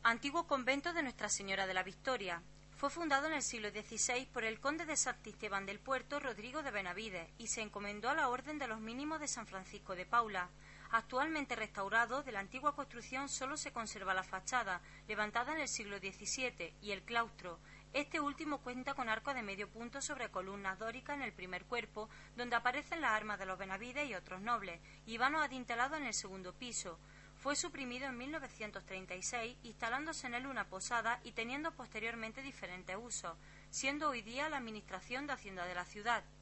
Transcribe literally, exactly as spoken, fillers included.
Antiguo convento de Nuestra Señora de la Victoria. Fue fundado en el siglo dieciséis por el conde de Santisteban del Puerto, Rodrigo de Benavides, y se encomendó a la Orden de los Mínimos de San Francisco de Paula. Actualmente restaurado, de la antigua construcción solo se conserva la fachada, levantada en el siglo diecisiete, y el claustro. Este último cuenta con arco de medio punto sobre columnas dóricas en el primer cuerpo, donde aparecen las armas de los Benavides y otros nobles, y vanos adintelados en el segundo piso. Fue suprimido en mil novecientos treinta y seis, instalándose en él una posada y teniendo posteriormente diferentes usos, siendo hoy día la administración de Hacienda de la ciudad.